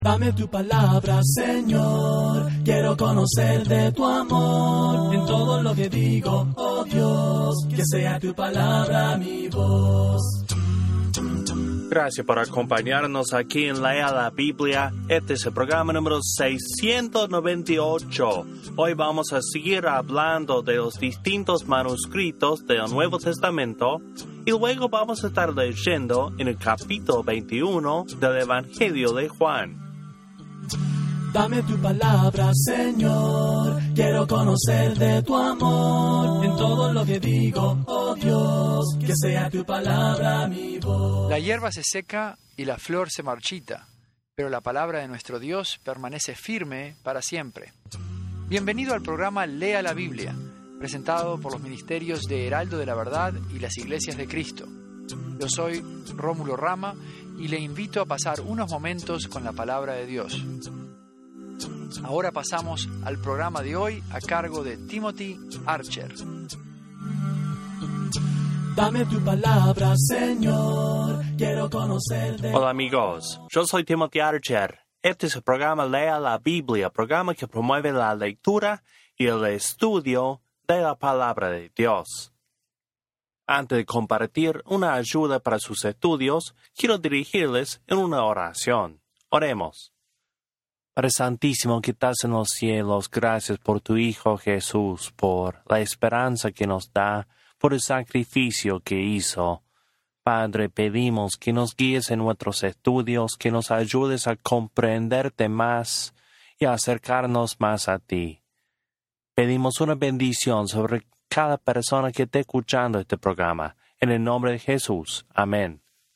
Dame tu palabra, Señor, quiero conocer de tu amor. En todo lo que digo, oh Dios, que sea tu palabra mi voz. Gracias por acompañarnos aquí en Lea la Biblia. Este es el programa número 698. Hoy vamos a seguir hablando de los distintos manuscritos del Nuevo Testamento y luego vamos a estar leyendo en el capítulo 21 del Evangelio de Juan. Dame tu palabra, Señor, quiero conocer de tu amor. En todo lo que digo, oh Dios, que sea tu palabra mi voz. La hierba se seca y la flor se marchita, pero la palabra de nuestro Dios permanece firme para siempre. Bienvenido al programa Lea la Biblia, presentado por los ministerios de Heraldo de la Verdad y las Iglesias de Cristo. Yo soy Rómulo Rama y le invito a pasar unos momentos con la palabra de Dios. Ahora pasamos al programa de hoy a cargo de Timothy Archer. Dame tu palabra, Señor, quiero conocer de... Hola amigos, yo soy Timothy Archer. Este es el programa Lea la Biblia, programa que promueve la lectura y el estudio de la palabra de Dios. Antes de compartir una ayuda para sus estudios, quiero dirigirles en una oración. Oremos. Padre Santísimo que estás en los cielos, gracias por tu Hijo Jesús, por la esperanza que nos da, por el sacrificio que hizo. Padre, pedimos que nos guíes en nuestros estudios, que nos ayudes a comprenderte más y a acercarnos más a ti. Pedimos una bendición sobre cada persona que esté escuchando este programa. En el nombre de Jesús. Amén.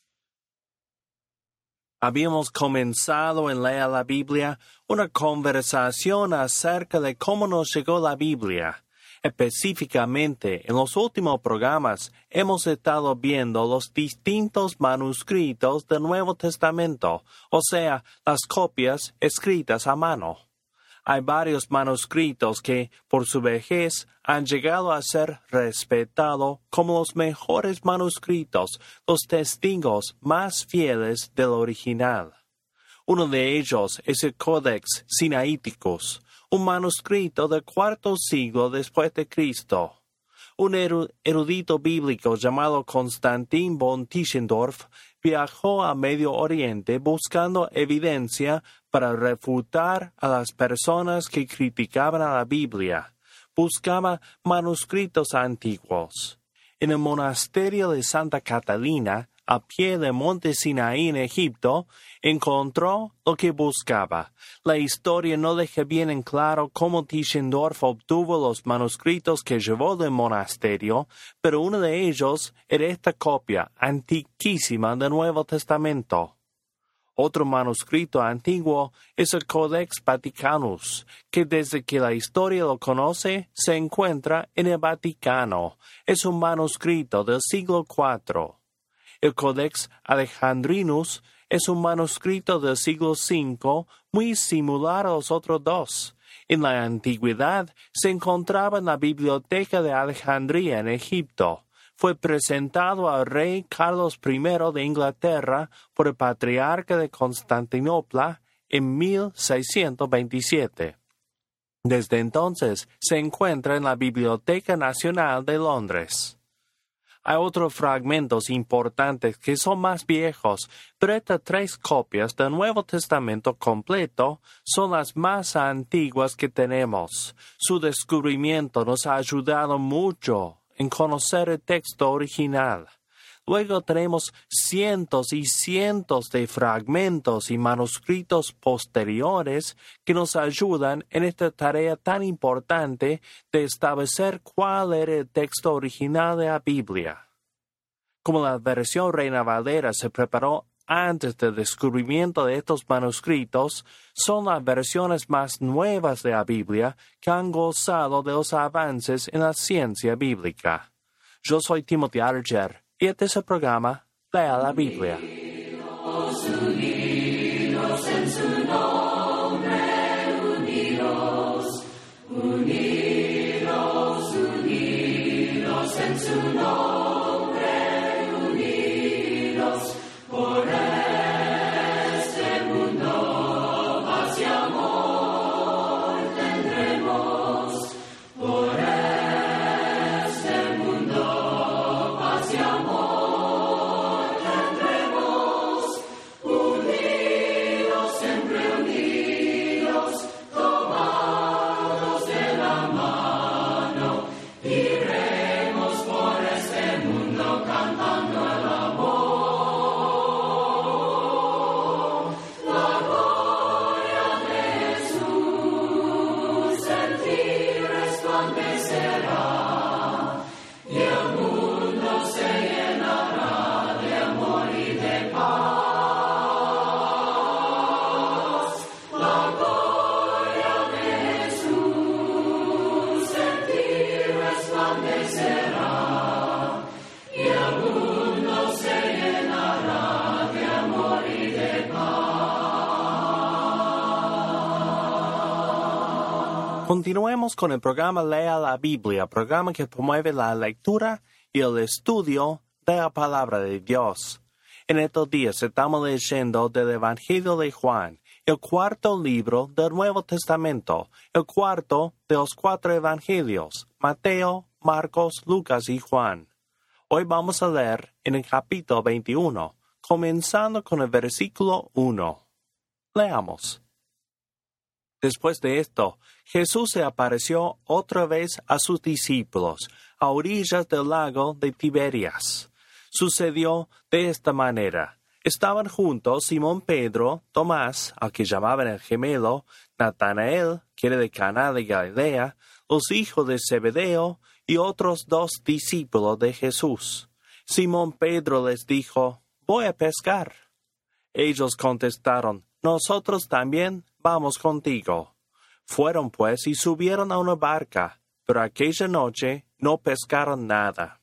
Habíamos comenzado en Lea la Biblia una conversación acerca de cómo nos llegó la Biblia. Específicamente, en los últimos programas hemos estado viendo los distintos manuscritos del Nuevo Testamento, o sea, las copias escritas a mano. Hay varios manuscritos que, por su vejez, han llegado a ser respetados como los mejores manuscritos, los testigos más fieles del original. Uno de ellos es el Codex Sinaiticus, un manuscrito del IV siglo después de Cristo. Un erudito bíblico llamado Constantin von Tischendorf viajó a Medio Oriente buscando evidencia para refutar a las personas que criticaban a la Biblia. Buscaba manuscritos antiguos. En el monasterio de Santa Catalina, a pie del monte Sinaí en Egipto, encontró lo que buscaba. La historia no deja bien en claro cómo Tischendorf obtuvo los manuscritos que llevó del monasterio, pero uno de ellos era esta copia antiquísima del Nuevo Testamento. Otro manuscrito antiguo es el Codex Vaticanus, que desde que la historia lo conoce se encuentra en el Vaticano. Es un manuscrito del siglo IV. El Codex Alejandrinus es un manuscrito del siglo V muy similar a los otros dos. En la antigüedad se encontraba en la biblioteca de Alejandría en Egipto. Fue presentado al rey Carlos I de Inglaterra por el patriarca de Constantinopla en 1627. Desde entonces se encuentra en la Biblioteca Nacional de Londres. Hay otros fragmentos importantes que son más viejos, pero estas 3 copias del Nuevo Testamento completo son las más antiguas que tenemos. Su descubrimiento nos ha ayudado mucho en conocer el texto original. Luego tenemos cientos y cientos de fragmentos y manuscritos posteriores que nos ayudan en esta tarea tan importante de establecer cuál era el texto original de la Biblia. Como la versión Reina Valera se preparó antes del descubrimiento de estos manuscritos, son las versiones más nuevas de la Biblia que han gozado de los avances en la ciencia bíblica. Yo soy Timothy Archer y este es el programa Lea la Biblia. Unidos en su nombre, unidos en su nombre, unidos por este mundo. Continuemos con el programa Lea la Biblia, programa que promueve la lectura y el estudio de la palabra de Dios. En estos días estamos leyendo del Evangelio de Juan, el cuarto libro del Nuevo Testamento, el cuarto de los 4 evangelios, Mateo, Marcos, Lucas y Juan. Hoy vamos a leer en el capítulo 21, comenzando con el versículo 1. Leamos. Después de esto, Jesús se apareció otra vez a sus discípulos, a orillas del lago de Tiberias. Sucedió de esta manera. Estaban juntos Simón Pedro, Tomás, al que llamaban el gemelo, Natanael, que era de Caná de Galilea, los hijos de Zebedeo y otros 2 discípulos de Jesús. Simón Pedro les dijo, «Voy a pescar». Ellos contestaron, «Nosotros también vamos contigo». Fueron pues y subieron a una barca, pero aquella noche no pescaron nada.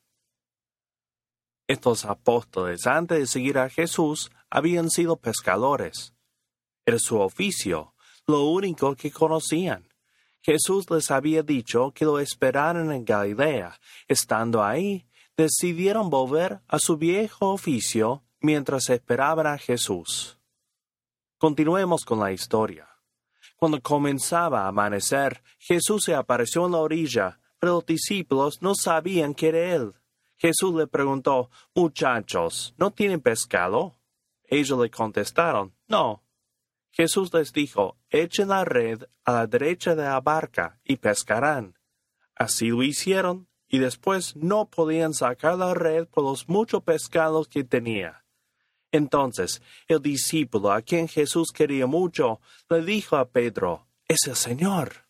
Estos apóstoles, antes de seguir a Jesús, habían sido pescadores. Era su oficio, lo único que conocían. Jesús les había dicho que lo esperaran en Galilea. Estando ahí, decidieron volver a su viejo oficio mientras esperaban a Jesús. Continuemos con la historia. Cuando comenzaba a amanecer, Jesús se apareció en la orilla, pero los discípulos no sabían que era Él. Jesús le preguntó, «Muchachos, ¿no tienen pescado?» Ellos le contestaron, «No». Jesús les dijo, «Echen la red a la derecha de la barca y pescarán». Así lo hicieron, y después no podían sacar la red por los muchos pescados que tenía. Entonces, el discípulo a quien Jesús quería mucho, le dijo a Pedro, «Es el Señor».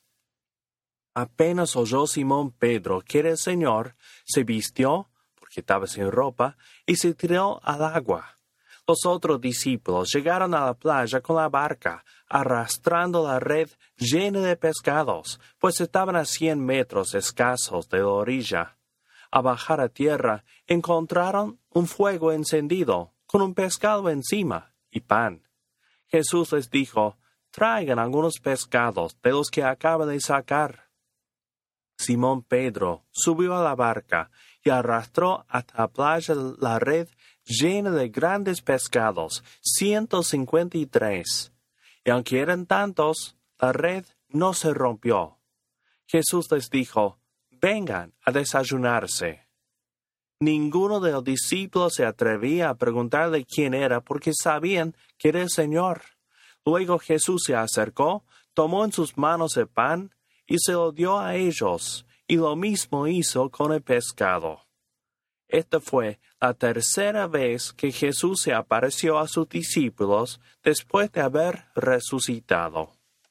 Apenas oyó Simón Pedro que era el Señor, se vistió, porque estaba sin ropa, y se tiró al agua. Los otros discípulos llegaron a la playa con la barca, arrastrando la red llena de pescados, pues estaban a 100 metros escasos de la orilla. Al bajar a tierra, encontraron un fuego encendido, con un pescado encima y pan. Jesús les dijo, «Traigan algunos pescados de los que acaban de sacar». Simón Pedro subió a la barca y arrastró hasta la playa la red llena de grandes pescados, 153. Y aunque eran tantos, la red no se rompió. Jesús les dijo, «Vengan a desayunarse». Ninguno de los discípulos se atrevía a preguntarle quién era porque sabían que era el Señor. Luego Jesús se acercó, tomó en sus manos el pan y se lo dio a ellos, y lo mismo hizo con el pescado. Esta fue la tercera vez que Jesús se apareció a sus discípulos después de haber resucitado.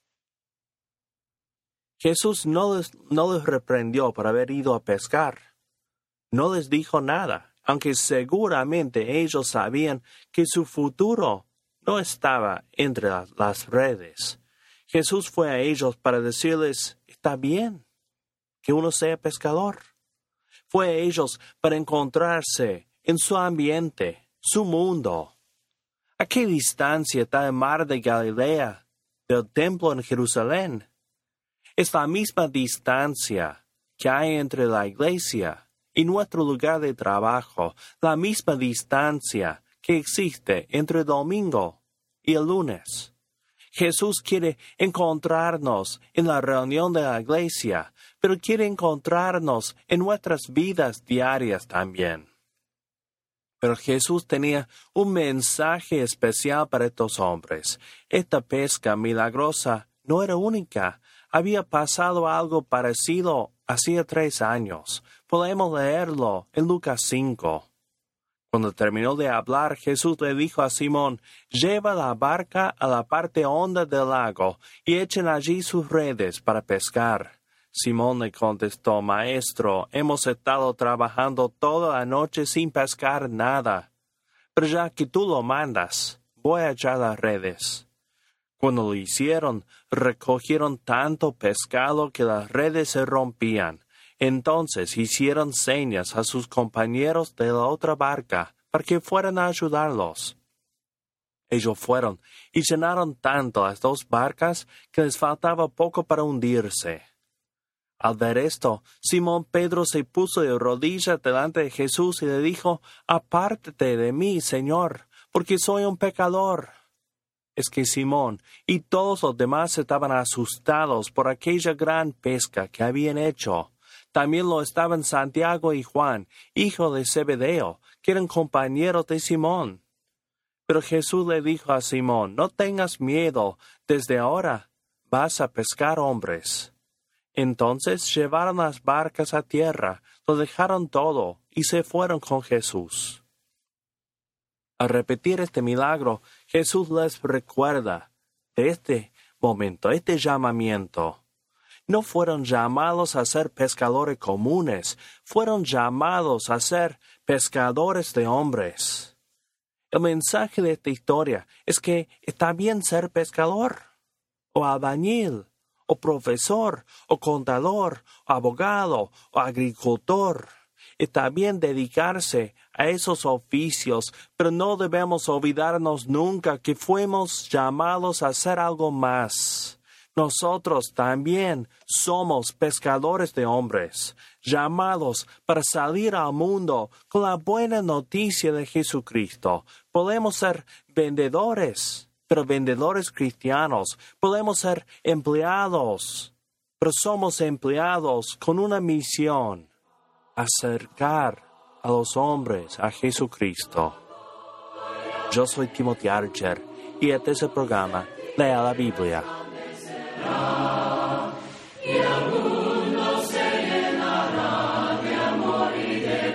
Jesús no les reprendió por haber ido a pescar. No les dijo nada, aunque seguramente ellos sabían que su futuro no estaba entre las redes. Jesús fue a ellos para decirles, «Está bien que uno sea pescador». Fue a ellos para encontrarse en su ambiente, su mundo. ¿A qué distancia está el mar de Galilea del templo en Jerusalén? Es la misma distancia que hay entre la iglesia y nuestro lugar de trabajo, la misma distancia que existe entre el domingo y el lunes. Jesús quiere encontrarnos en la reunión de la iglesia, pero quiere encontrarnos en nuestras vidas diarias también. Pero Jesús tenía un mensaje especial para estos hombres. Esta pesca milagrosa no era única. Había pasado algo parecido hacía 3 años. Podemos leerlo en Lucas 5. Cuando terminó de hablar, Jesús le dijo a Simón, «Lleva la barca a la parte honda del lago y echen allí sus redes para pescar». Simón le contestó, «Maestro, hemos estado trabajando toda la noche sin pescar nada, pero ya que tú lo mandas, voy a echar las redes». Cuando lo hicieron, recogieron tanto pescado que las redes se rompían. Entonces hicieron señas a sus compañeros de la otra barca para que fueran a ayudarlos. Ellos fueron y llenaron tanto las 2 barcas que les faltaba poco para hundirse. Al ver esto, Simón Pedro se puso de rodillas delante de Jesús y le dijo, «Apártate de mí, Señor, porque soy un pecador». Es que Simón y todos los demás estaban asustados por aquella gran pesca que habían hecho. También lo estaban Santiago y Juan, hijo de Zebedeo, que eran compañeros de Simón. Pero Jesús le dijo a Simón, «No tengas miedo, desde ahora vas a pescar hombres». Entonces llevaron las barcas a tierra, lo dejaron todo y se fueron con Jesús. Al repetir este milagro, Jesús les recuerda de este momento, este llamamiento. No fueron llamados a ser pescadores comunes, fueron llamados a ser pescadores de hombres. El mensaje de esta historia es que está bien ser pescador, o albañil, o profesor, o contador, o abogado, o agricultor. Está bien dedicarse a esos oficios, pero no debemos olvidarnos nunca que fuimos llamados a hacer algo más. Nosotros también somos pescadores de hombres, llamados para salir al mundo con la buena noticia de Jesucristo. Podemos ser vendedores, pero vendedores cristianos. Podemos ser empleados, pero somos empleados con una misión: acercar a los hombres a Jesucristo. Yo soy Timothy Archer y este es el programa Lea la Biblia. Y el mundo se llenará de amor y de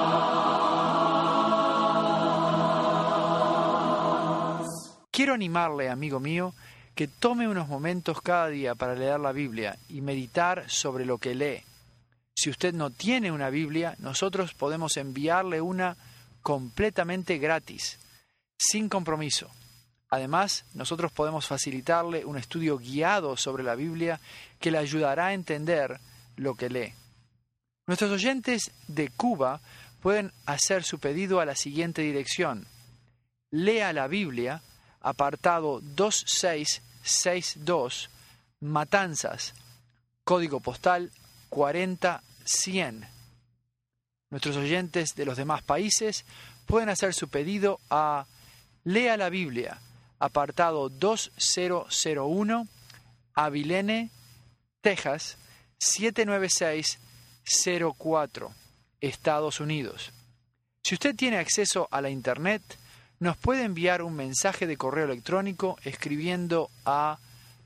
paz. Quiero animarle, amigo mío, que tome unos momentos cada día para leer la Biblia y meditar sobre lo que lee. Si usted no tiene una Biblia, nosotros podemos enviarle una completamente gratis, sin compromiso. Además, nosotros podemos facilitarle un estudio guiado sobre la Biblia que le ayudará a entender lo que lee. Nuestros oyentes de Cuba pueden hacer su pedido a la siguiente dirección: Lea la Biblia, apartado 2662, Matanzas, código postal 40100. Nuestros oyentes de los demás países pueden hacer su pedido a Lea la Biblia, apartado 2001, Abilene, Texas, 79604, Estados Unidos. Si usted tiene acceso a la Internet, nos puede enviar un mensaje de correo electrónico escribiendo a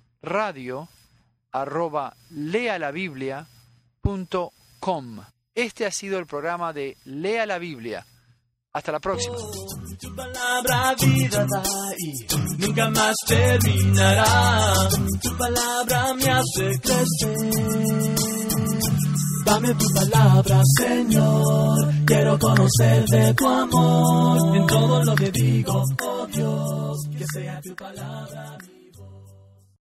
radio@lealabiblia.com. Este ha sido el programa de Lea la Biblia. Hasta la próxima. Tu palabra vida da y nunca más terminará. Tu palabra me hace crecer. Dame tu palabra, Señor. Quiero conocer de tu amor. En todo lo que digo, oh Dios, que sea tu palabra.